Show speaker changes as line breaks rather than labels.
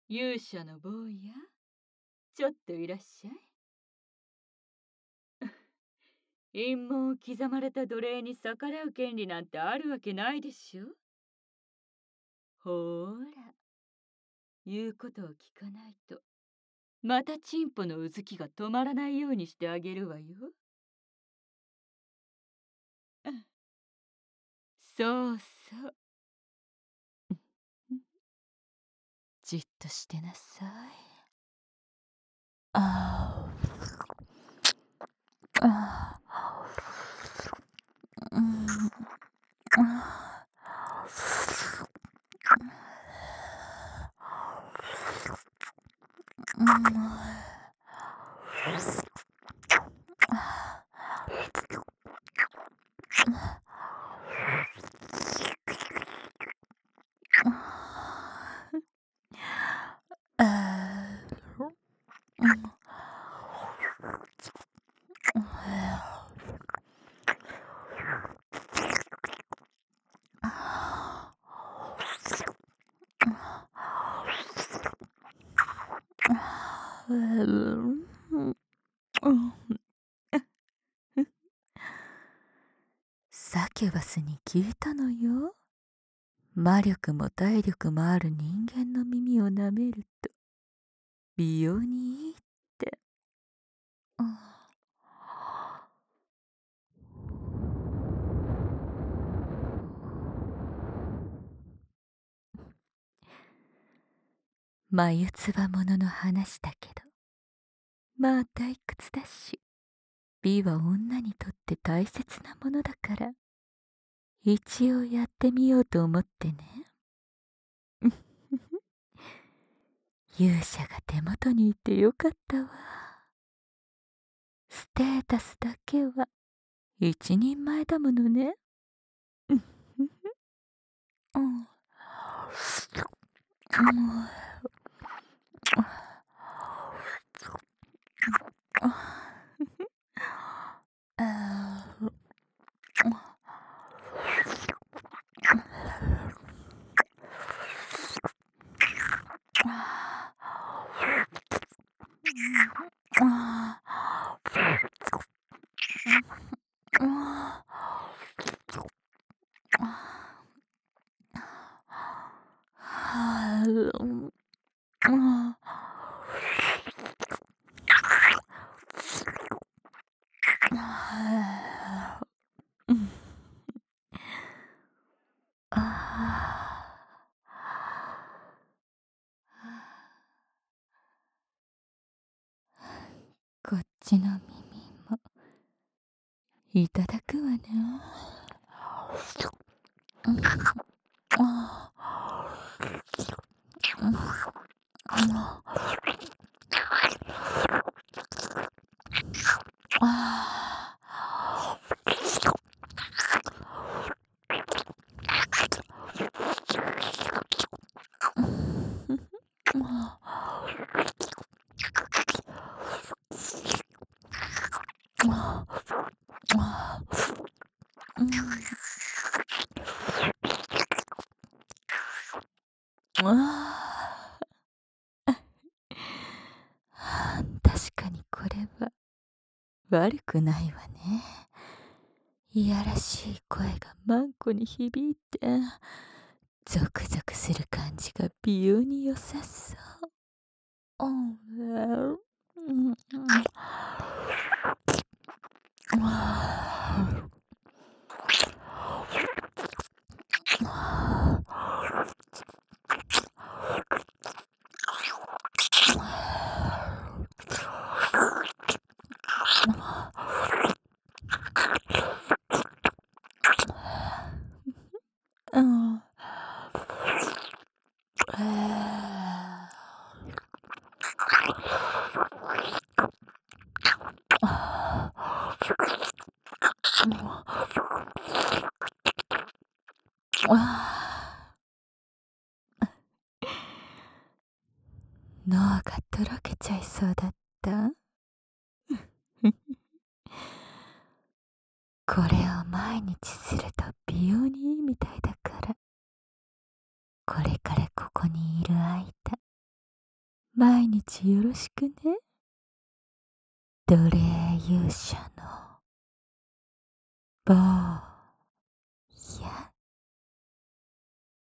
勇者の坊や、ちょっといらっしゃい。陰謀を刻まれた奴隷に逆らう権利なんてあるわけないでしょ。ほーら、言うことを聞かないと、またチンポのうずきが止まらないようにしてあげるわよ。そうそう。じっとしてなさい。ああ、ああ、うん、あうん、あサキュバスに聞いたのよ。魔力も体力もある人間の耳を舐めると美容にいいって。眉唾者の話だけど、まあ退屈だし、美は女にとって大切なものだから、一応やってみようと思ってね。勇者が手元にいてよかったわ。ステータスだけは一人前だものね。うん。こっちの耳もいただくわね。確かにこれは悪くないわね。いやらしい声がマンコに響いて、ゾクゾクする感じが美容に良さそう。脳がとろけちゃいそうだった。これを毎日すると美容にいいみたいだから、これからここにいる間毎日よろしくね。奴隷勇者のボー